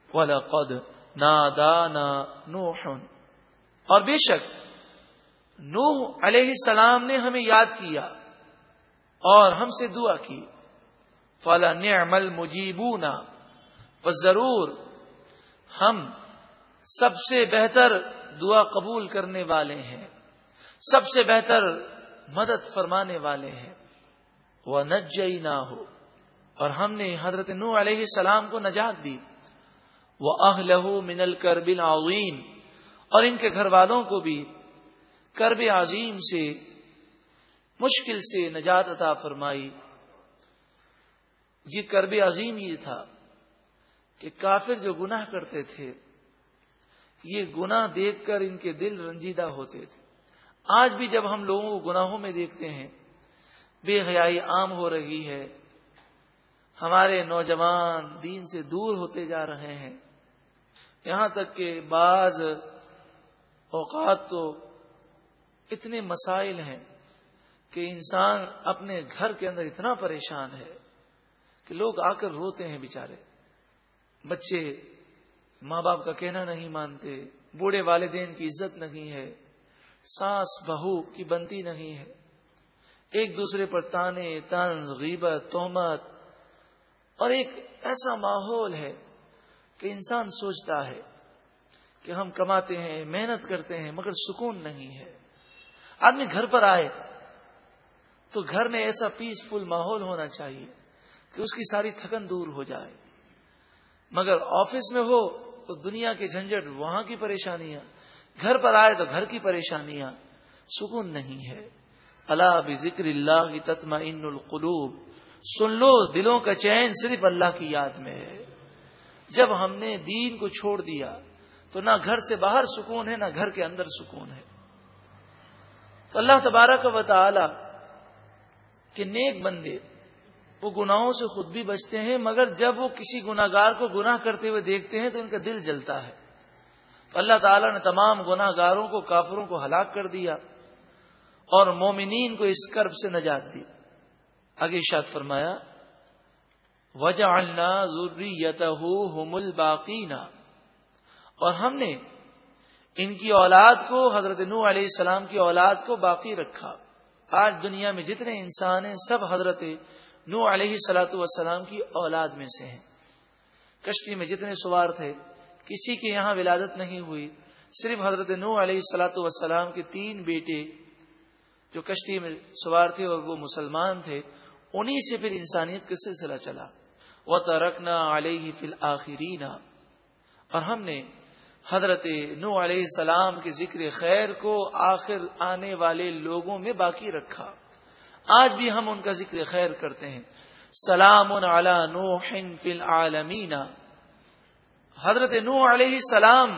وَلَقَدْ نَادَانَا نُوحٌ، اور بے شک نوح علیہ السلام نے ہمیں یاد کیا اور ہم سے دعا کی. فَلَنِعْمَ الْمُجِيبُونَ، بس ضرور ہم سب سے بہتر دعا قبول کرنے والے ہیں، سب سے بہتر مدد فرمانے والے ہیں. وَنَجَّيْنَاهُ، اور ہم نے حضرت نوح علیہ السلام کو نجات دی. وَأَهْلَهُ مِنَ الْكَرْبِ الْعَظِيمِ، اور ان کے گھر والوں کو بھی کرب عظیم سے، مشکل سے نجات عطا فرمائی. یہ کرب عظیم یہ تھا کہ کافر جو گناہ کرتے تھے، یہ گناہ دیکھ کر ان کے دل رنجیدہ ہوتے تھے. آج بھی جب ہم لوگوں کو گناہوں میں دیکھتے ہیں، بے حیائی عام ہو رہی ہے، ہمارے نوجوان دین سے دور ہوتے جا رہے ہیں، یہاں تک کہ بعض اوقات تو اتنے مسائل ہیں کہ انسان اپنے گھر کے اندر اتنا پریشان ہے کہ لوگ آ کر روتے ہیں. بیچارے بچے ماں باپ کا کہنا نہیں مانتے، بوڑھے والدین کی عزت نہیں ہے، ساس بہو کی بنتی نہیں ہے، ایک دوسرے پر تانے طنز غیبت تہمت، اور ایک ایسا ماحول ہے کہ انسان سوچتا ہے کہ ہم کماتے ہیں، محنت کرتے ہیں، مگر سکون نہیں ہے. آدمی گھر پر آئے تو گھر میں ایسا پیسفل ماحول ہونا چاہیے کہ اس کی ساری تھکن دور ہو جائے، مگر آفس میں ہو تو دنیا کے جھنجٹ، وہاں کی پریشانیاں، گھر پر آئے تو گھر کی پریشانیاں، سکون نہیں ہے. الا بذکر اللہ تطمئن القلوب، سن لو دلوں کا چین صرف اللہ کی یاد میں ہے. جب ہم نے دین کو چھوڑ دیا تو نہ گھر سے باہر سکون ہے، نہ گھر کے اندر سکون ہے. تو اللہ تبارک و تعالی کے نیک بندے وہ گناہوں سے خود بھی بچتے ہیں، مگر جب وہ کسی گناہگار کو گناہ کرتے ہوئے دیکھتے ہیں تو ان کا دل جلتا ہے. تو اللہ تعالیٰ نے تمام گناہ گاروں کو، کافروں کو ہلاک کر دیا اور مومنین کو اس کرب سے نجات دی. آگے ارشاد فرمایا وَجَعَلْنَا ذُرِّيَّتَهُ هُمُ الْبَاقِينَ، اور ہم نے ان کی اولاد کو، حضرت نوح علیہ السلام کی اولاد کو باقی رکھا. آج دنیا میں جتنے انسان ہیں سب حضرت نوح علیہ والسلام کی اولاد میں سے ہیں. کشتی میں جتنے سوار تھے کسی کے یہاں ولادت نہیں ہوئی، صرف حضرت نوح علیہ والسلام کے 3 بیٹے جو کشتی میں سوار تھے اور وہ مسلمان تھے، انہی سے پھر انسانیت کا سلسلہ چلا. وَتَرَكْنَا عَلَيْهِ فِي الْآخِرِينَ، اور ہم نے حضرت نوح علیہ السلام کے ذکر خیر کو آخر آنے والے لوگوں میں باقی رکھا. آج بھی ہم ان کا ذکر خیر کرتے ہیں. سلام علی نوح فی العالمین، حضرت نوح علیہ السلام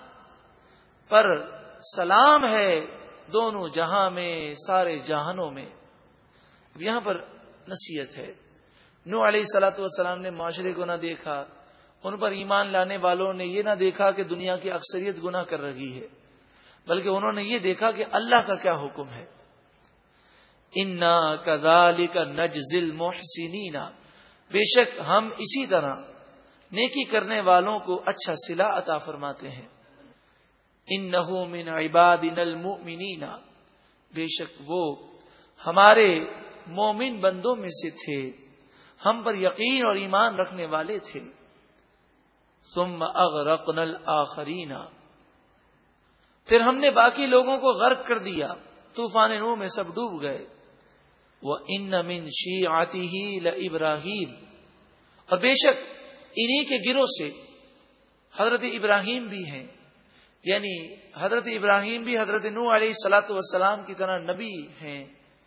پر سلام ہے دونوں جہاں میں، سارے جہانوں میں. اب یہاں پر نصیحت ہے. نوح علیہ والسلام نے معاشرے کو نہ دیکھا، ان پر ایمان لانے والوں نے یہ نہ دیکھا کہ دنیا کی اکثریت گناہ کر رہی ہے، بلکہ انہوں نے یہ دیکھا کہ اللہ کا کیا حکم ہے. انا کذالک نجزی المحسنین، بے شک ہم اسی طرح نیکی کرنے والوں کو اچھا صلہ عطا فرماتے ہیں. انہ من عبادنا المؤمنین، بے شک وہ ہمارے مومن بندوں میں سے تھے، ہم پر یقین اور ایمان رکھنے والے تھے. ثم اغرقنا الاخرین، پھر ہم نے باقی لوگوں کو غرق کر دیا، طوفان نوح میں سب ڈوب گئے. وَإِنَّ مِن شِيعَتِهِ لَإِبْرَاهِيمَ، اور بے شک انہی کے گروہ سے حضرت ابراہیم بھی ہیں، یعنی حضرت ابراہیم بھی حضرت نوح علیہ والسلام کی طرح نبی ہیں،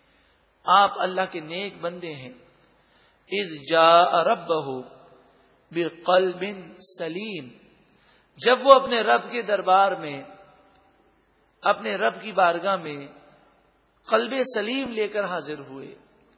آپ اللہ کے نیک بندے ہیں. اذ جاء ربہ بقلب سلیم، جب وہ اپنے رب کے دربار میں، اپنے رب کی بارگاہ میں قلب سلیم لے کر حاضر ہوئے.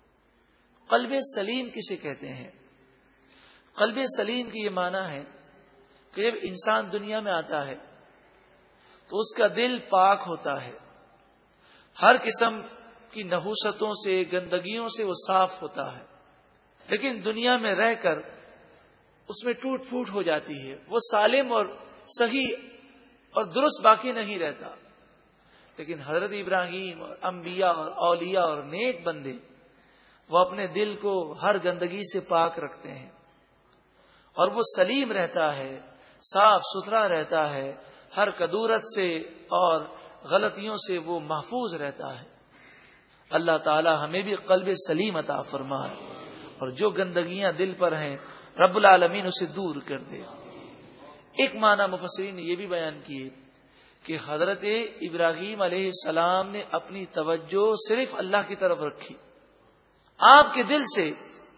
قلب سلیم کسے کہتے ہیں؟ قلب سلیم کی یہ معنی ہے کہ جب انسان دنیا میں آتا ہے تو اس کا دل پاک ہوتا ہے، ہر قسم کی نحوستوں سے، گندگیوں سے وہ صاف ہوتا ہے، لیکن دنیا میں رہ کر اس میں ٹوٹ پھوٹ ہو جاتی ہے، وہ سالم اور صحیح اور درست باقی نہیں رہتا. لیکن حضرت ابراہیم اور انبیاء اور اولیاء اور نیک بندے وہ اپنے دل کو ہر گندگی سے پاک رکھتے ہیں اور وہ سلیم رہتا ہے، صاف ستھرا رہتا ہے، ہر کدورت سے اور غلطیوں سے وہ محفوظ رہتا ہے. اللہ تعالی ہمیں بھی قلب سلیم عطا فرمائے اور جو گندگیاں دل پر ہیں رب العالمین اسے دور کر دے. ایک معنی مفسرین نے یہ بھی بیان کیے کہ حضرت ابراہیم علیہ السلام نے اپنی توجہ صرف اللہ کی طرف رکھی، آپ کے دل سے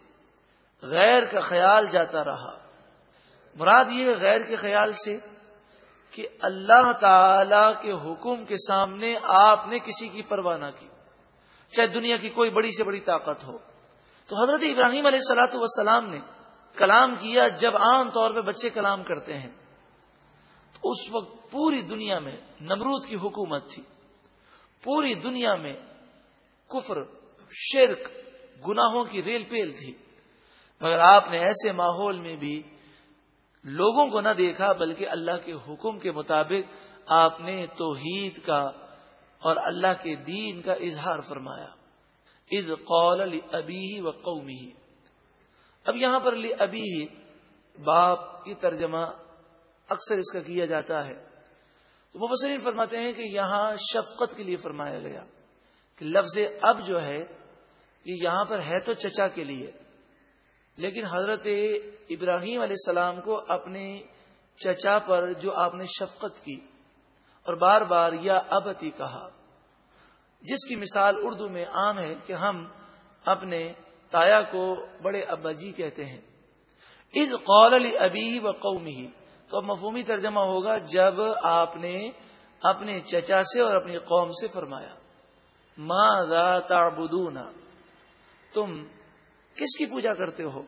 غیر کا خیال جاتا رہا. مراد یہ غیر کے خیال سے کہ اللہ تعالی کے حکم کے سامنے آپ نے کسی کی پرواہ نہ کی، چاہے دنیا کی کوئی بڑی سے بڑی طاقت ہو. تو حضرت ابراہیم علیہ الصلوۃ والسلام نے کلام کیا جب عام طور پہ بچے کلام کرتے ہیں. تو اس وقت پوری دنیا میں نمرود کی حکومت تھی، پوری دنیا میں کفر، شرک، گناہوں کی ریل پیل تھی، مگر آپ نے ایسے ماحول میں بھی لوگوں کو نہ دیکھا بلکہ اللہ کے حکم کے مطابق آپ نے توحید کا اور اللہ کے دین کا اظہار فرمایا. اذ قال لأبیہ وقومہ. اب یہاں پر لأبیہ باپ کی ترجمہ اکثر اس کا کیا جاتا ہے، تو مفسرین فرماتے ہیں کہ یہاں شفقت کے لیے فرمایا گیا کہ لفظ اب جو ہے یہ یہاں پر ہے تو چچا کے لیے، لیکن حضرت ابراہیم علیہ السلام کو اپنے چچا پر جو آپ نے شفقت کی اور بار بار یا ابتی کہا، جس کی مثال اردو میں عام ہے کہ ہم اپنے تایا کو بڑے ابا جی کہتے ہیں. اذ قال لأبیہ وقومہ، تو اب مفہومی ترجمہ ہوگا جب آپ نے اپنے چچا سے اور اپنی قوم سے فرمایا ماذا تعبدون، تم کس کی پوجا کرتے ہو؟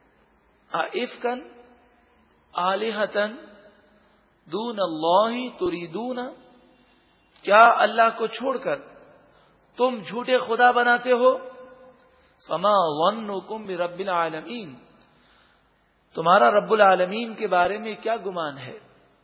ائفکن آلہتن دون اللہ تریدون، کیا اللہ کو چھوڑ کر تم جھوٹے خدا بناتے ہو؟ فما ظنکم برب العالمین، تمہارا رب العالمین کے بارے میں کیا گمان ہے؟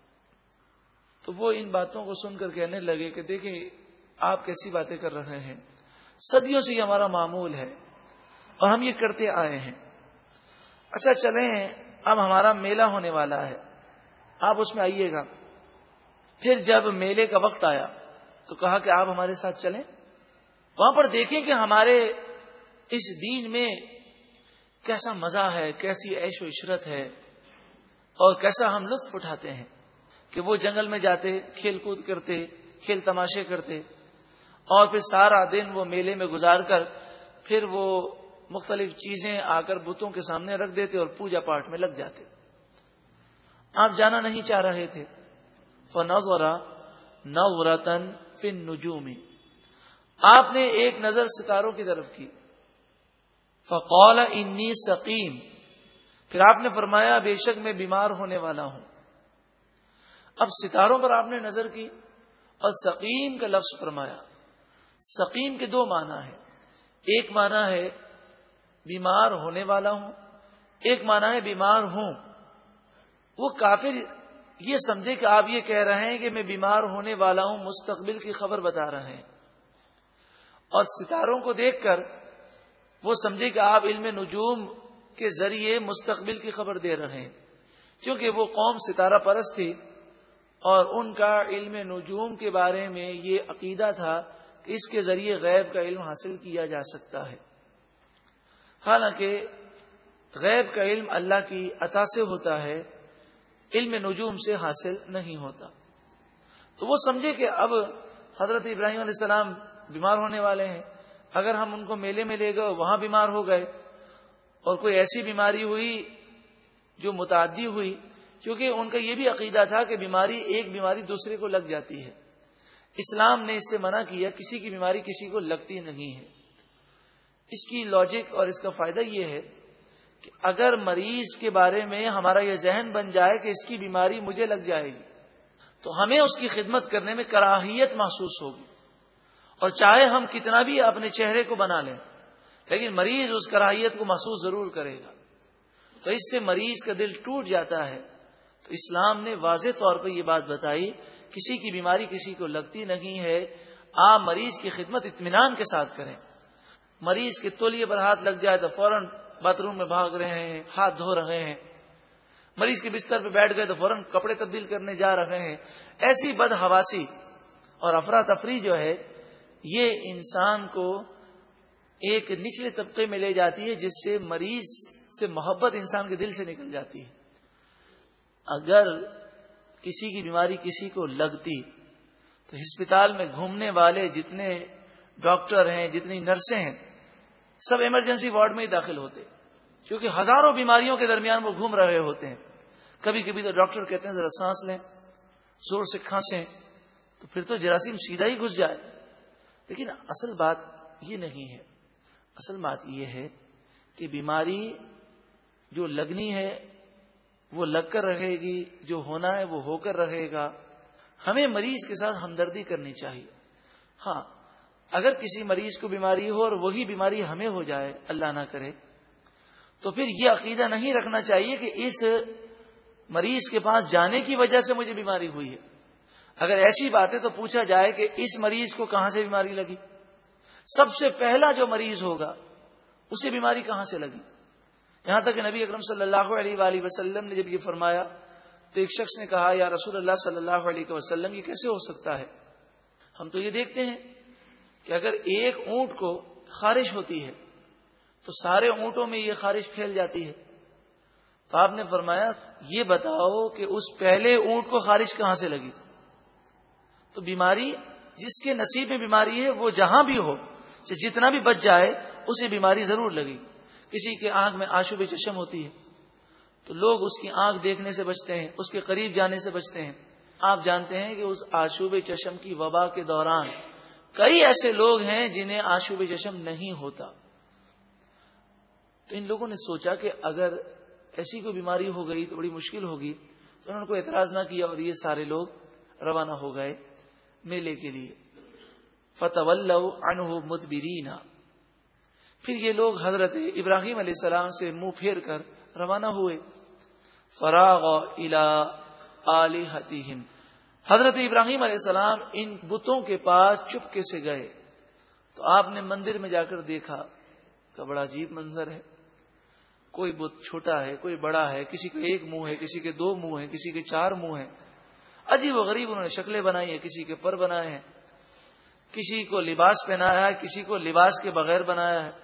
تو وہ ان باتوں کو سن کر کہنے لگے کہ دیکھیں آپ کیسی باتیں کر رہے ہیں، صدیوں سے یہ ہمارا معمول ہے اور ہم یہ کرتے آئے ہیں. اچھا چلیں اب ہمارا میلہ ہونے والا ہے، آپ اس میں آئیے گا. پھر جب میلے کا وقت آیا تو کہا کہ آپ ہمارے ساتھ چلیں، وہاں پر دیکھیں کہ ہمارے اس دین میں کیسا مزہ ہے، کیسی عیش و عشرت ہے اور کیسا ہم لطف اٹھاتے ہیں. کہ وہ جنگل میں جاتے، کھیل کود کرتے، کھیل تماشے کرتے اور پھر سارا دن وہ میلے میں گزار کر پھر وہ مختلف چیزیں آ کر بتوں کے سامنے رکھ دیتے اور پوجا پاٹ میں لگ جاتے. آپ جانا نہیں چاہ رہے تھے. فنظر نظرۃ فی النجوم، آپ نے ایک نظر ستاروں کی طرف کی. فقال انی سقیم، پھر آپ نے فرمایا بے شک میں بیمار ہونے والا ہوں. اب ستاروں پر آپ نے نظر کی اور سقیم کا لفظ فرمایا. سقیم کے دو معنی ہیں، ایک معنی ہے بیمار ہونے والا ہوں، ایک معنی ہے بیمار ہوں. وہ کافر یہ سمجھے کہ آپ یہ کہہ رہے ہیں کہ میں بیمار ہونے والا ہوں، مستقبل کی خبر بتا رہے ہیں، اور ستاروں کو دیکھ کر وہ سمجھے کہ آپ علم نجوم کے ذریعے مستقبل کی خبر دے رہے ہیں، کیونکہ وہ قوم ستارہ پرست تھی اور ان کا علم نجوم کے بارے میں یہ عقیدہ تھا کہ اس کے ذریعے غیب کا علم حاصل کیا جا سکتا ہے. حالانکہ غیب کا علم اللہ کی عطا سے ہوتا ہے، علم نجوم سے حاصل نہیں ہوتا. تو وہ سمجھے کہ اب حضرت ابراہیم علیہ السلام بیمار ہونے والے ہیں، اگر ہم ان کو میلے میں لے گئے وہاں بیمار ہو گئے اور کوئی ایسی بیماری ہوئی جو متعدی ہوئی، کیونکہ ان کا یہ بھی عقیدہ تھا کہ ایک بیماری دوسرے کو لگ جاتی ہے. اسلام نے اس سے منع کیا، کسی کی بیماری کسی کو لگتی نہیں ہے. اس کی لاجک اور اس کا فائدہ یہ ہے کہ اگر مریض کے بارے میں ہمارا یہ ذہن بن جائے کہ اس کی بیماری مجھے لگ جائے گی تو ہمیں اس کی خدمت کرنے میں کراہیت محسوس ہوگی، اور چاہے ہم کتنا بھی اپنے چہرے کو بنا لیں لیکن مریض اس کراہیت کو محسوس ضرور کرے گا. تو اس سے مریض کا دل ٹوٹ جاتا ہے. تو اسلام نے واضح طور پر یہ بات بتائی، کسی کی بیماری کسی کو لگتی نہیں ہے، آپ مریض کی خدمت اطمینان کے ساتھ کریں. مریض کے تولیے پر ہاتھ لگ جائے تو فوراً باتھ روم میں بھاگ رہے ہیں، ہاتھ دھو رہے ہیں. مریض کے بستر پہ بیٹھ گئے تو فوراً کپڑے تبدیل کرنے جا رہے ہیں. ایسی بدحواسی اور افراتفری جو ہے یہ انسان کو ایک نچلے طبقے میں لے جاتی ہے، جس سے مریض سے محبت انسان کے دل سے نکل جاتی ہے. اگر کسی کی بیماری کسی کو لگتی تو ہسپتال میں گھومنے والے جتنے ڈاکٹر ہیں، جتنی نرسیں ہیں، سب ایمرجنسی وارڈ میں ہی داخل ہوتے، کیونکہ ہزاروں بیماریوں کے درمیان وہ گھوم رہے ہوتے ہیں. کبھی کبھی تو ڈاکٹر کہتے ہیں ذرا سانس لیں، زور سے کھانسیں، تو پھر تو جراثیم سیدھا ہی گھس جائے. لیکن اصل بات یہ نہیں ہے. اصل بات یہ ہے کہ بیماری جو لگنی ہے وہ لگ کر رہے گی، جو ہونا ہے وہ ہو کر رہے گا. ہمیں مریض کے ساتھ ہمدردی کرنی چاہیے. ہاں، اگر کسی مریض کو بیماری ہو اور وہی بیماری ہمیں ہو جائے، اللہ نہ کرے، تو پھر یہ عقیدہ نہیں رکھنا چاہیے کہ اس مریض کے پاس جانے کی وجہ سے مجھے بیماری ہوئی ہے. اگر ایسی بات ہے تو پوچھا جائے کہ اس مریض کو کہاں سے بیماری لگی. سب سے پہلا جو مریض ہوگا اسے بیماری کہاں سے لگی. یہاں تک کہ نبی اکرم صلی اللہ علیہ وآلہ وسلم نے جب یہ فرمایا تو ایک شخص نے کہا، یا رسول اللہ صلی اللہ علیہ وسلم، یہ کیسے ہو سکتا ہے؟ ہم تو یہ دیکھتے ہیں کہ اگر ایک اونٹ کو خارش ہوتی ہے تو سارے اونٹوں میں یہ خارش پھیل جاتی ہے. تو آپ نے فرمایا یہ بتاؤ کہ اس پہلے اونٹ کو خارش کہاں سے لگی. تو بیماری جس کے نصیب میں بیماری ہے وہ جہاں بھی ہو، جتنا بھی بچ جائے، اسے بیماری ضرور لگی. کسی کے آنکھ میں آشوب چشم ہوتی ہے تو لوگ اس کی آنکھ دیکھنے سے بچتے ہیں، اس کے قریب جانے سے بچتے ہیں. آپ جانتے ہیں کہ اس آشوب چشم کی وبا کے دوران کئی ایسے لوگ ہیں جنہیں آشوب چشم نہیں ہوتا. تو ان لوگوں نے سوچا کہ اگر ایسی کوئی بیماری ہو گئی تو بڑی مشکل ہوگی، تو انہوں نے کوئی اعتراض نہ کیا اور یہ سارے لوگ روانہ ہو گئے میلے کے لیے. فَتَوَلَّوْا عَنْهُ مُدْبِرِينَ. پھر یہ لوگ حضرت ابراہیم علیہ السلام سے منہ پھیر کر روانہ ہوئے. فراغ الى آلہتہم. حضرت ابراہیم علیہ السلام ان بتوں کے پاس چپکے سے گئے تو آپ نے مندر میں جا کر دیکھا کہ بڑا عجیب منظر ہے. کوئی بت چھوٹا ہے، کوئی بڑا ہے، کسی کا ایک منہ ہے، کسی کے دو منہ ہیں، کسی کے چار منہ ہیں. عجیب و غریب انہوں نے شکلیں بنائی ہیں. کسی کے پر بنائے ہیں، کسی کو لباس پہنایا ہے، کسی کو لباس کے بغیر بنایا ہے.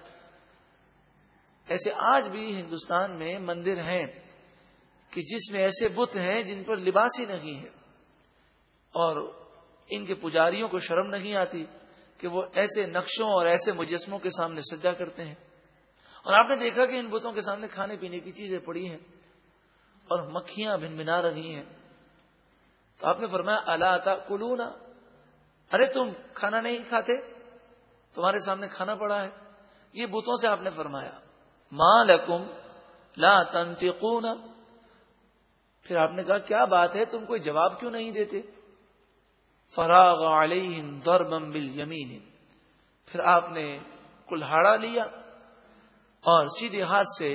ایسے آج بھی ہندوستان میں مندر ہیں کہ جس میں ایسے بت ہیں جن پر لباس ہی نہیں ہے، اور ان کے پجاریوں کو شرم نہیں آتی کہ وہ ایسے نقشوں اور ایسے مجسموں کے سامنے سجدہ کرتے ہیں. اور آپ نے دیکھا کہ ان بتوں کے سامنے کھانے پینے کی چیزیں پڑی ہیں اور مکھیاں بھنبھنا رہی ہیں. تو آپ نے فرمایا الا تاکلون، ارے تم کھانا نہیں کھاتے؟ تمہارے سامنے کھانا پڑا ہے. یہ بتوں سے آپ نے فرمایا ما لکم لا تنطقون. پھر آپ نے کہا کیا بات ہے، تم کوئی جواب کیوں نہیں دیتے؟ فراغ علیہم ضربا بالیمین. پھر آپ نے کلہاڑا لیا اور سیدھے ہاتھ سے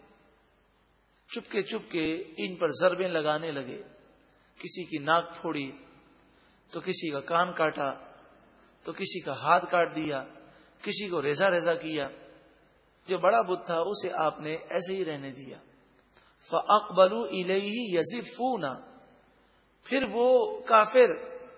چپکے چپکے ان پر ضربیں لگانے لگے. کسی کی ناک پھوڑی تو کسی کا کان کاٹا تو کسی کا ہاتھ کاٹ دیا، کسی کو ریزہ ریزہ کیا. جو بڑا بت تھا اسے آپ نے ایسے ہی رہنے دیا. فَأَقْبَلُوا إِلَيْهِ يَزِفُّونَ. پھر وہ کافر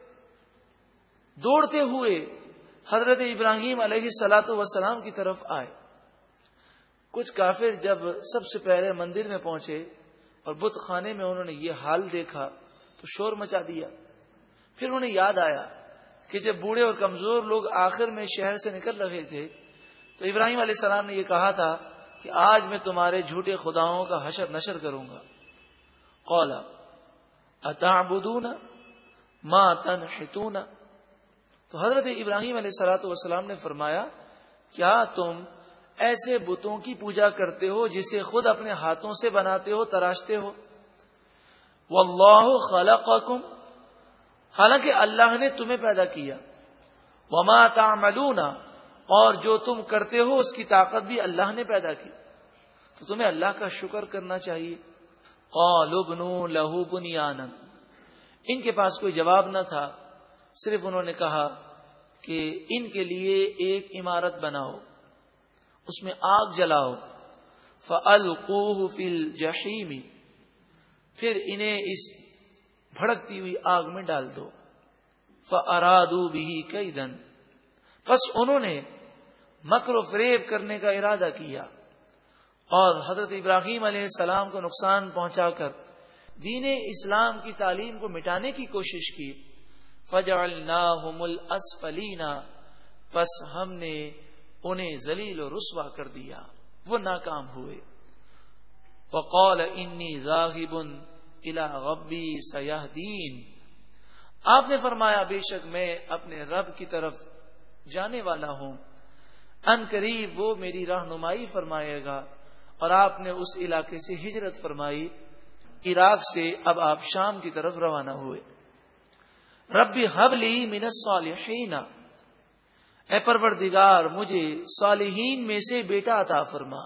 دوڑتے ہوئے حضرت ابراہیم علیہ الصلاۃ والسلام کی طرف آئے. کچھ کافر جب سب سے پہلے مندر میں پہنچے اور بت خانے میں انہوں نے یہ حال دیکھا تو شور مچا دیا. پھر انہیں یاد آیا کہ جب بوڑھے اور کمزور لوگ آخر میں شہر سے نکل رہے تھے تو ابراہیم علیہ السلام نے یہ کہا تھا کہ آج میں تمہارے جھوٹے خداؤں کا حشر نشر کروں گا. قال اتعبدون ما تنحتون. تو حضرت ابراہیم علیہ الصلوۃ والسلام نے فرمایا کیا تم ایسے بتوں کی پوجا کرتے ہو جسے خود اپنے ہاتھوں سے بناتے ہو، تراشتے ہو؟ واللہ خلقکم، حالانکہ اللہ نے تمہیں پیدا کیا. وما تعملون، اور جو تم کرتے ہو اس کی طاقت بھی اللہ نے پیدا کی. تو تمہیں اللہ کا شکر کرنا چاہیے. قالوا ابنوا له بنيانا. ان کے پاس کوئی جواب نہ تھا، صرف انہوں نے کہا کہ ان کے لیے ایک عمارت بناؤ، اس میں آگ جلاؤ. فَأَلْقُوهُ فِي الْجَحِيمِ. پھر انہیں اس بھڑکتی ہوئی آگ میں ڈال دو. فَأَرَادُوا بِهِ كَيْدًا. پس انہوں نے مکر و فریب کرنے کا ارادہ کیا اور حضرت ابراہیم علیہ السلام کو نقصان پہنچا کر دین اسلام کی تعلیم کو مٹانے کی کوشش کی. فَجَعَلْنَاهُمُ الْأَسْفَلِينَ. پس ہم نے انہیں ذلیل و رسوا کر دیا، وہ ناکام ہوئے. وَقَالَ إِنِّي ذَاهِبٌ إِلَىٰ رَبِّي سَيَهْدِينِ. آپ نے فرمایا بے شک میں اپنے رب کی طرف جانے والا ہوں، ان قریب وہ میری رہنمائی فرمائے گا. اور آپ نے اس علاقے سے ہجرت فرمائی، عراق سے اب آپ شام کی طرف روانہ ہوئے. ربی حب لی من الصالحین. اے پروردگار مجھے صالحین میں سے بیٹا عطا فرما.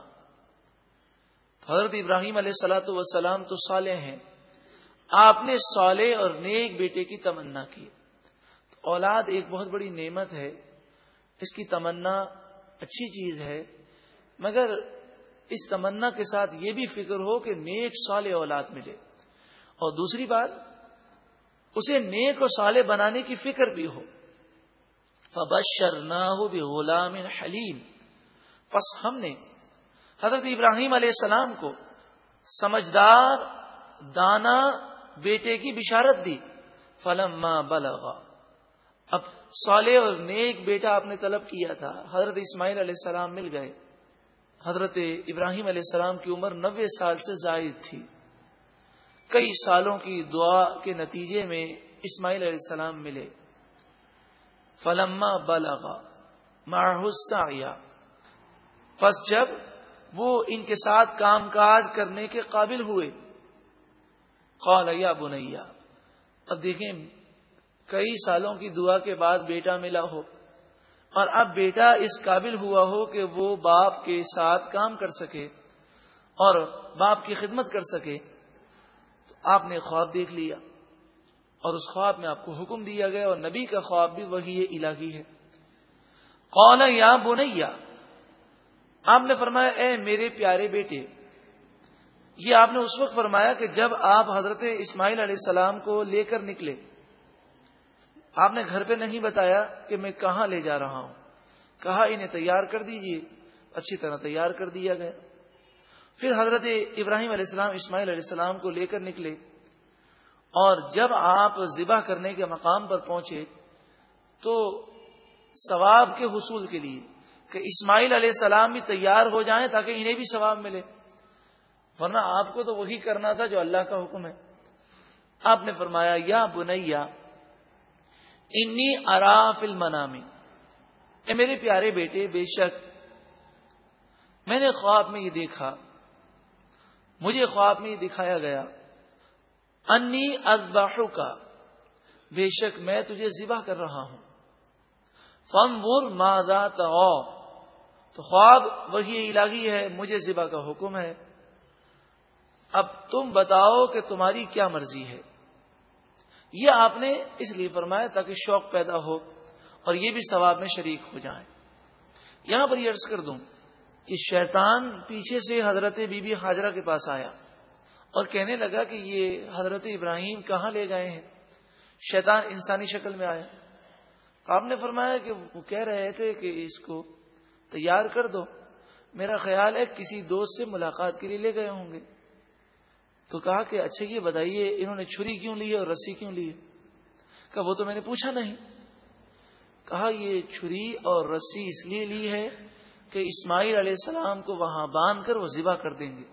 حضرت ابراہیم علیہ الصلوۃ والسلام تو صالح ہیں، آپ نے صالح اور نیک بیٹے کی تمنا کی. اولاد ایک بہت بڑی نعمت ہے، اس کی تمنا اچھی چیز ہے، مگر اس تمنا کے ساتھ یہ بھی فکر ہو کہ نیک صالح اولاد ملے، اور دوسری بات اسے نیک و صالح بنانے کی فکر بھی ہو. فَبَشَّرْنَاهُ بِغُلَامٍ حَلِيمٍ. پس ہم نے حضرت ابراہیم علیہ السلام کو سمجھدار دانا بیٹے کی بشارت دی. فَلَمَّا بَلَغَ. اب صالح اور نیک بیٹا آپ نے طلب کیا تھا، حضرت اسماعیل علیہ السلام مل گئے. حضرت ابراہیم علیہ السلام کی عمر 90 سال سے زائد تھی. کئی سالوں کی دعا کے نتیجے میں اسماعیل علیہ السلام ملے. فلما بلغ معه السعي. پس جب وہ ان کے ساتھ کام کاج کرنے کے قابل ہوئے، قال یا بنی. اب دیکھیں کئی سالوں کی دعا کے بعد بیٹا ملا ہو اور اب بیٹا اس قابل ہوا ہو کہ وہ باپ کے ساتھ کام کر سکے اور باپ کی خدمت کر سکے، تو آپ نے خواب دیکھ لیا اور اس خواب میں آپ کو حکم دیا گیا، اور نبی کا خواب بھی وحی الہی ہے. قال یا بنی. آپ نے فرمایا اے میرے پیارے بیٹے. یہ آپ نے اس وقت فرمایا کہ جب آپ حضرت اسماعیل علیہ السلام کو لے کر نکلے. آپ نے گھر پہ نہیں بتایا کہ میں کہاں لے جا رہا ہوں، کہا انہیں تیار کر دیجئے. اچھی طرح تیار کر دیا گیا. پھر حضرت ابراہیم علیہ السلام اسماعیل علیہ السلام کو لے کر نکلے، اور جب آپ ذبح کرنے کے مقام پر پہنچے تو ثواب کے حصول کے لیے کہ اسماعیل علیہ السلام بھی تیار ہو جائیں تاکہ انہیں بھی ثواب ملے، ورنہ آپ کو تو وہی کرنا تھا جو اللہ کا حکم ہے. آپ نے فرمایا یا بنیا انی ارا فی المنام. اے میرے پیارے بیٹے بے شک میں نے خواب میں یہ دیکھا، مجھے خواب میں یہ دکھایا گیا، انی اذبحک، بے شک میں تجھے ذبح کر رہا ہوں. فانظر ماذا ترى. تو خواب وحی الہی ہے، مجھے ذبح کا حکم ہے، اب تم بتاؤ کہ تمہاری کیا مرضی ہے. یہ آپ نے اس لیے فرمایا تاکہ شوق پیدا ہو اور یہ بھی ثواب میں شریک ہو جائیں. یہاں پر یہ عرض کر دوں کہ شیطان پیچھے سے حضرت بی بی ہاجرہ کے پاس آیا اور کہنے لگا کہ یہ حضرت ابراہیم کہاں لے گئے ہیں. شیطان انسانی شکل میں آیا. آپ نے فرمایا کہ وہ کہہ رہے تھے کہ اس کو تیار کر دو، میرا خیال ہے کسی دوست سے ملاقات کے لیے لے گئے ہوں گے. تو کہا کہ اچھا یہ بتائیے انہوں نے چھری کیوں لی ہے اور رسی کیوں لی ہے؟ کہا وہ تو میں نے پوچھا نہیں. کہا یہ چھری اور رسی اس لیے لی ہے کہ اسماعیل علیہ السلام کو وہاں باندھ کر وہ ذبح کر دیں گے،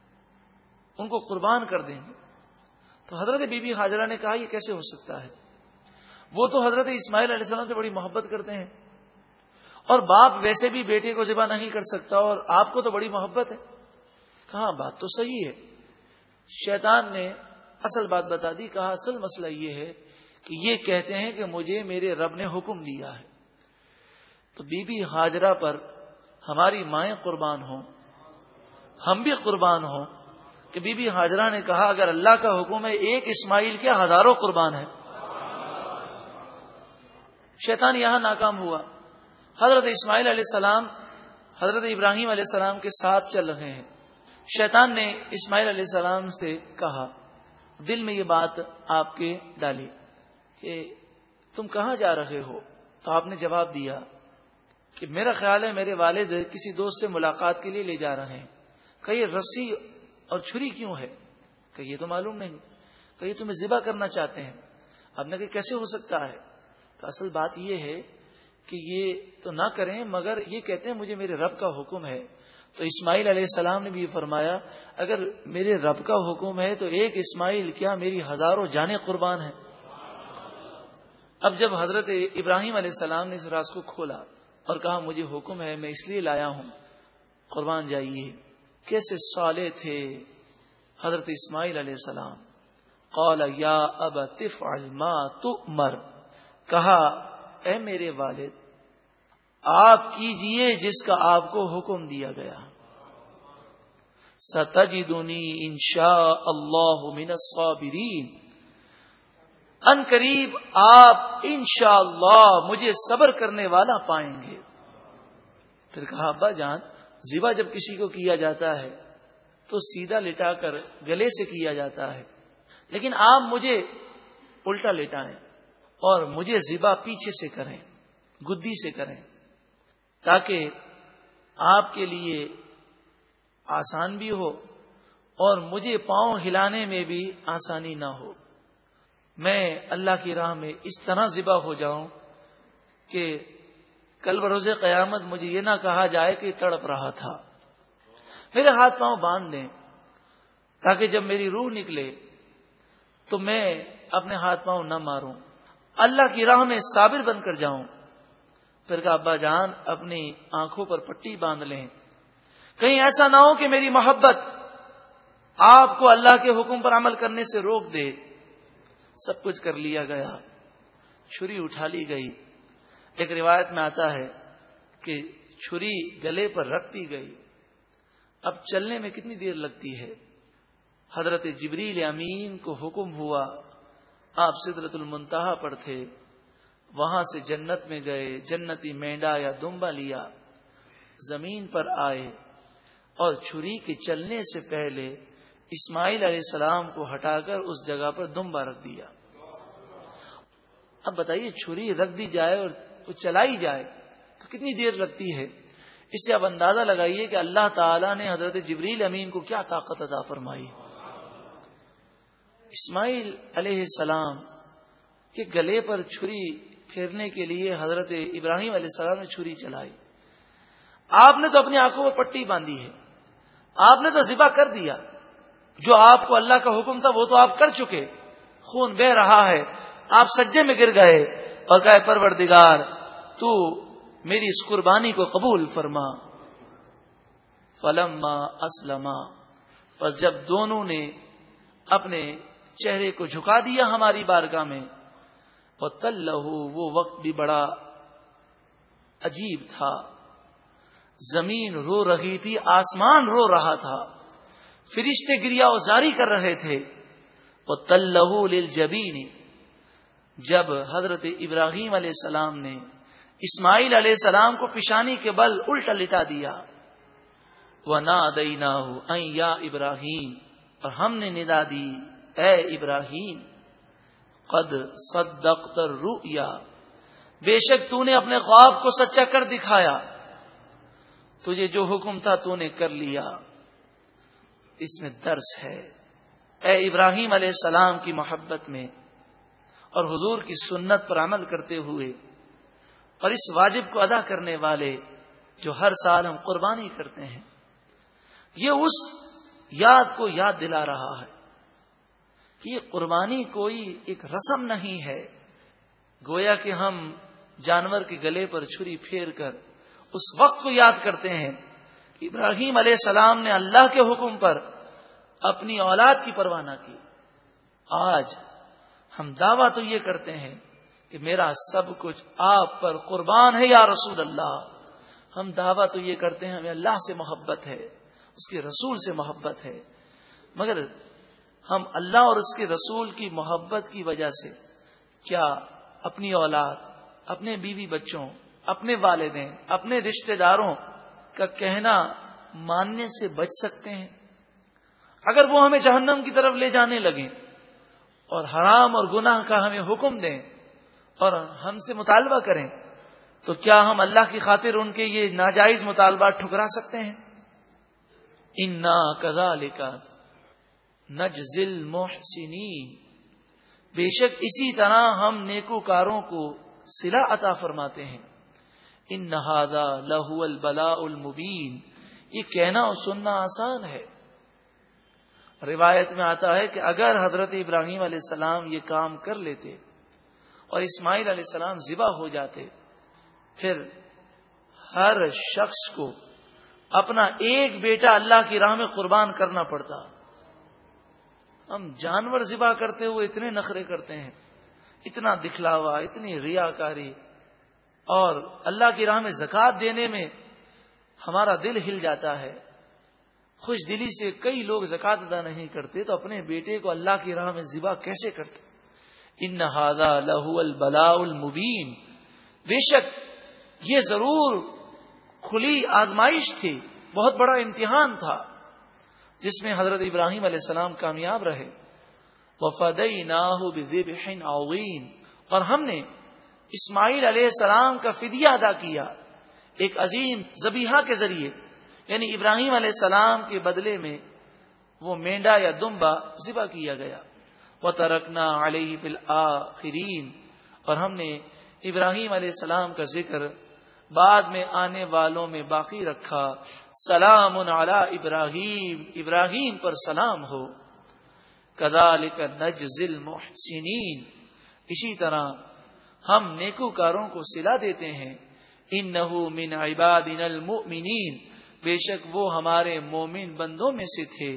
ان کو قربان کر دیں گے. تو حضرت بی بی ہاجرہ نے کہا یہ کیسے ہو سکتا ہے، وہ تو حضرت اسماعیل علیہ السلام سے بڑی محبت کرتے ہیں اور باپ ویسے بھی بیٹے کو ذبح نہیں کر سکتا اور آپ کو تو بڑی محبت ہے. کہا بات تو صحیح ہے. شیطان نے اصل بات بتا دی. کہا اصل مسئلہ یہ ہے کہ یہ کہتے ہیں کہ مجھے میرے رب نے حکم دیا ہے. تو بی بی ہاجرہ پر ہماری مائیں قربان ہوں، ہم بھی قربان ہوں کہ بی بی ہاجرہ نے کہا اگر اللہ کا حکم ہے ایک اسماعیل کیا ہزاروں قربان ہے. شیطان یہاں ناکام ہوا. حضرت اسماعیل علیہ السلام حضرت ابراہیم علیہ السلام کے ساتھ چل رہے ہیں. شیطان نے اسماعیل علیہ السلام سے کہا, دل میں یہ بات آپ کے ڈالی کہ تم کہاں جا رہے ہو؟ تو آپ نے جواب دیا کہ میرا خیال ہے میرے والد کسی دوست سے ملاقات کے لیے لے جا رہے ہیں. کہ یہ رسی اور چھری کیوں ہے؟ کہ یہ تو معلوم نہیں. کہ یہ تمہیں ذبح کرنا چاہتے ہیں. آپ نے کہا کیسے ہو سکتا ہے؟ کہ اصل بات یہ ہے کہ یہ تو نہ کریں مگر یہ کہتے ہیں مجھے میرے رب کا حکم ہے. تو اسماعیل علیہ السلام نے بھی یہ فرمایا اگر میرے رب کا حکم ہے تو ایک اسماعیل کیا میری ہزاروں جانیں قربان ہیں. اب جب حضرت ابراہیم علیہ السلام نے اس راز کو کھولا اور کہا مجھے حکم ہے میں اس لیے لایا ہوں قربان جائیے. کیسے صالح تھے حضرت اسماعیل علیہ السلام. قال یا ابت افعل ما تؤمر, کہا اے میرے والد آپ کیجئے جس کا آپ کو حکم دیا گیا. ستجدنی انشاء اللہ من الصابرین, ان قریب آپ انشاءاللہ مجھے صبر کرنے والا پائیں گے. پھر کہا ابا جان ذبح جب کسی کو کیا جاتا ہے تو سیدھا لٹا کر گلے سے کیا جاتا ہے, لیکن آپ مجھے الٹا لٹائیں اور مجھے ذبح پیچھے سے کریں, گدی سے کریں, تاکہ آپ کے لیے آسان بھی ہو اور مجھے پاؤں ہلانے میں بھی آسانی نہ ہو. میں اللہ کی راہ میں اس طرح ذبح ہو جاؤں کہ کل بروز قیامت مجھے یہ نہ کہا جائے کہ تڑپ رہا تھا. میرے ہاتھ پاؤں باندھ دیں تاکہ جب میری روح نکلے تو میں اپنے ہاتھ پاؤں نہ ماروں, اللہ کی راہ میں صابر بن کر جاؤں. پھر کہا ابا جان اپنی آنکھوں پر پٹی باندھ لیں, کہیں ایسا نہ ہو کہ میری محبت آپ کو اللہ کے حکم پر عمل کرنے سے روک دے. سب کچھ کر لیا گیا, چھری اٹھا لی گئی. ایک روایت میں آتا ہے کہ چھری گلے پر رکھ دی گئی. اب چلنے میں کتنی دیر لگتی ہے؟ حضرت جبریل امین کو حکم ہوا, آپ سدرۃ المنتہا پر تھے, وہاں سے جنت میں گئے, جنتی مینڈا یا دمبا لیا, زمین پر آئے اور چھری کے چلنے سے پہلے اسماعیل علیہ السلام کو ہٹا کر اس جگہ پر دمبا رکھ دیا. اب بتائیے چھری رکھ دی جائے اور وہ چلائی جائے تو کتنی دیر لگتی ہے؟ اس سے اب اندازہ لگائیے کہ اللہ تعالیٰ نے حضرت جبریل امین کو کیا طاقت عطا فرمائی. اسماعیل علیہ السلام کے گلے پر چھری پھیرنے کے لیے حضرت ابراہیم علیہ السلام نے چھری چلائی. آپ نے تو اپنی آنکھوں پر پٹی باندھی ہے, آپ نے تو ذبح کر دیا. جو آپ کو اللہ کا حکم تھا وہ تو آپ کر چکے, خون بہ رہا ہے, آپ سجدے میں گر گئے اور کہے پروردگار تو میری اس قربانی کو قبول فرما. فلما اسلما, پس جب دونوں نے اپنے چہرے کو جھکا دیا ہماری بارگاہ میں, وَتَلَّهُ, وہ وقت بھی بڑا عجیب تھا. زمین رو رہی تھی, آسمان رو رہا تھا, فرشتے گریا ازاری کر رہے تھے. وَتَلَّهُ لِلْجَبِينِ, جب حضرت ابراہیم علیہ السلام نے اسماعیل علیہ السلام کو پیشانی کے بل الٹا لٹا دیا. وَنَادَيْنَاهُ أَن يَا إِبْرَاهِيمُ, اور ہم نے ندا دی اے ابراہیم, قد صدقت الرؤیا, بے شک تو نے اپنے خواب کو سچا کر دکھایا, تجھے جو حکم تھا تو نے کر لیا. اس میں درس ہے اے ابراہیم علیہ السلام کی محبت میں اور حضور کی سنت پر عمل کرتے ہوئے اور اس واجب کو ادا کرنے والے جو ہر سال ہم قربانی کرتے ہیں. یہ اس یاد کو یاد دلا رہا ہے کہ یہ قربانی کوئی ایک رسم نہیں ہے, گویا کہ ہم جانور کے گلے پر چھری پھیر کر اس وقت کو یاد کرتے ہیں کہ ابراہیم علیہ السلام نے اللہ کے حکم پر اپنی اولاد کی پرواہ نہ کی. آج ہم دعویٰ تو یہ کرتے ہیں کہ میرا سب کچھ آپ پر قربان ہے یا رسول اللہ. ہم دعویٰ تو یہ کرتے ہیں ہمیں اللہ سے محبت ہے, اس کے رسول سے محبت ہے، مگر ہم اللہ اور اس کے رسول کی محبت کی وجہ سے کیا اپنی اولاد، اپنے بیوی بچوں، اپنے والدین، اپنے رشتہ داروں کا کہنا ماننے سے بچ سکتے ہیں؟ اگر وہ ہمیں جہنم کی طرف لے جانے لگیں اور حرام اور گناہ کا ہمیں حکم دیں اور ہم سے مطالبہ کریں، تو کیا ہم اللہ کی خاطر ان کے یہ ناجائز مطالبات ٹھکرا سکتے ہیں؟ انا کذالک نجزی المحسنین، بے شک اسی طرح ہم نیکوکاروں کو صلہ عطا فرماتے ہیں. ان ھذا لہو البلاء المبین، یہ کہنا اور سننا آسان ہے. روایت میں آتا ہے کہ اگر حضرت ابراہیم علیہ السلام یہ کام کر لیتے اور اسماعیل علیہ السلام ذبح ہو جاتے، پھر ہر شخص کو اپنا ایک بیٹا اللہ کی راہ میں قربان کرنا پڑتا. ہم جانور ذبح کرتے ہوئے اتنے نخرے کرتے ہیں، اتنا دکھلاوا، اتنی ریاکاری، اور اللہ کی راہ میں زکوٰۃ دینے میں ہمارا دل ہل جاتا ہے. خوش دلی سے کئی لوگ زکوٰۃ ادا نہیں کرتے، تو اپنے بیٹے کو اللہ کی راہ میں ذبح کیسے کرتے؟ ان ھذا لہو البلاء المبین، بے شک یہ ضرور کھلی آزمائش تھی، بہت بڑا امتحان تھا جس میں حضرت ابراہیم علیہ السلام کامیاب رہے. وَفَدَيْنَاهُ بِذِبْحٍ عَظِيمٍ، اور ہم نے اسماعیل علیہ السلام کا فدیہ ادا کیا ایک عظیم ذبیحہ کے ذریعے، یعنی ابراہیم علیہ السلام کے بدلے میں وہ مینڈا یا دمبا ذبح کیا گیا. وَتَرَكْنَا عَلَيْهِ فِي الْآخِرِينَ، اور ہم نے ابراہیم علیہ السلام کا ذکر بعد میں آنے والوں میں باقی رکھا. سلام علی ابراہیم، ابراہیم پر سلام ہو. کذالک نجزی المحسنین، اسی طرح ہم نیکوکاروں کو صلہ دیتے ہیں. انہ من عبادنا المؤمنین، بے شک وہ ہمارے مومن بندوں میں سے تھے.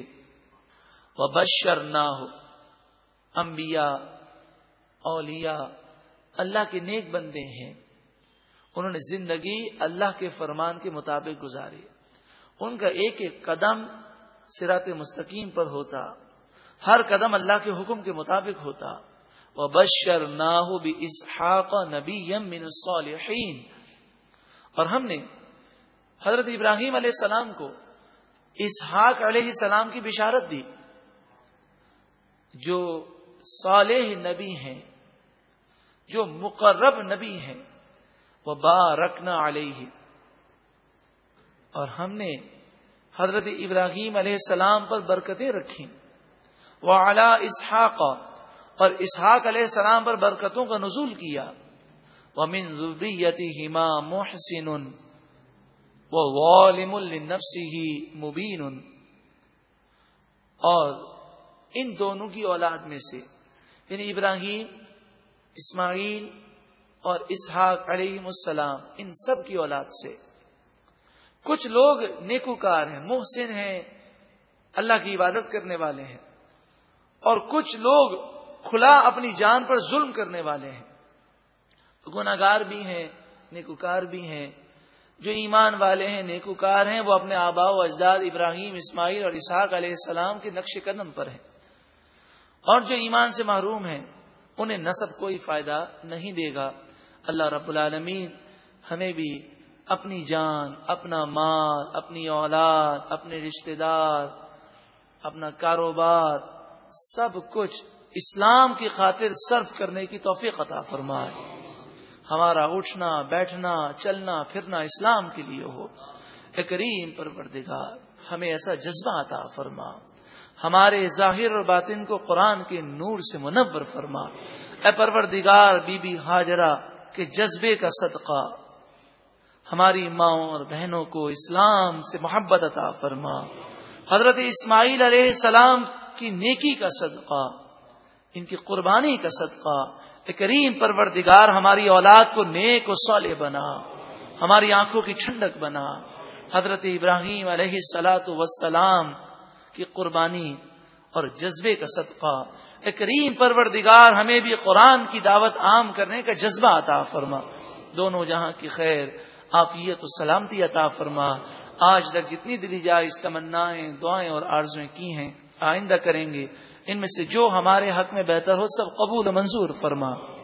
وبشرناہ، انبیاء، اولیاء اللہ کے نیک بندے ہیں، انہوں نے زندگی اللہ کے فرمان کے مطابق گزاری. ان کا ایک ایک قدم صراط مستقیم پر ہوتا، ہر قدم اللہ کے حکم کے مطابق ہوتا. وَبَشَّرْنَاهُ بِإِسْحَاقَ نَبِيًّا مِّنَ الصَّالِحِينَ، اور ہم نے حضرت ابراہیم علیہ السلام کو اسحاق علیہ السلام کی بشارت دی جو صالح نبی ہیں، جو مقرب نبی ہیں. وَبَارَكْنَا عَلَيْهِ، اور ہم نے حضرت ابراہیم علیہ السلام پر برکتیں رکھیں. وَعَلَىٰ إِسْحَاقَ، اور اسحاق علیہ السلام پر برکتوں کا نزول کیا. وَمِن ذُرِّيَّتِهِمَا مُحْسِنٌ وَظَالِمٌ لِّنَفْسِهِ مُبِينٌ، اور ان دونوں کی اولاد میں سے، یعنی ابراہیم، اسماعیل اور اسحاق علیہ السلام، ان سب کی اولاد سے کچھ لوگ نیکوکار ہیں، محسن ہیں، اللہ کی عبادت کرنے والے ہیں، اور کچھ لوگ کھلا اپنی جان پر ظلم کرنے والے ہیں. گناہگار بھی ہیں، نیکوکار بھی ہیں. جو ایمان والے ہیں، نیکوکار ہیں، وہ اپنے آباء و اجداد ابراہیم، اسماعیل اور اسحاق علیہ السلام کے نقش قدم پر ہیں. اور جو ایمان سے محروم ہیں، انہیں نسب کوئی فائدہ نہیں دے گا. اللہ رب العالمین ہمیں بھی اپنی جان، اپنا مال، اپنی اولاد، اپنے رشتہ دار، اپنا کاروبار، سب کچھ اسلام کی خاطر صرف کرنے کی توفیق عطا فرمائے. ہمارا اٹھنا، بیٹھنا، چلنا پھرنا اسلام کے لیے ہو. اے کریم پروردگار ہمیں ایسا جذبہ عطا فرما، ہمارے ظاہر اور باطن کو قرآن کے نور سے منور فرما. اے پروردگار بی بی ہاجرہ کے جذبے کا صدقہ ہماری ماؤں اور بہنوں کو اسلام سے محبت عطا فرما. حضرت اسماعیل علیہ السلام کی نیکی کا صدقہ، ان کی قربانی کا صدقہ، اے کریم پروردگار ہماری اولاد کو نیک و صالح بنا، ہماری آنکھوں کی ٹھنڈک بنا. حضرت ابراہیم علیہ السلام کی قربانی اور جذبے کا صدقہ، اے کریم پروردگار ہمیں بھی قرآن کی دعوت عام کرنے کا جذبہ عطا فرما. دونوں جہاں کی خیر، عافیت و سلامتی عطا فرما. آج تک جتنی دلی جائز تمنائیں، دعائیں اور آرزویں کی ہیں، آئندہ کریں گے، ان میں سے جو ہمارے حق میں بہتر ہو سب قبول و منظور فرما۔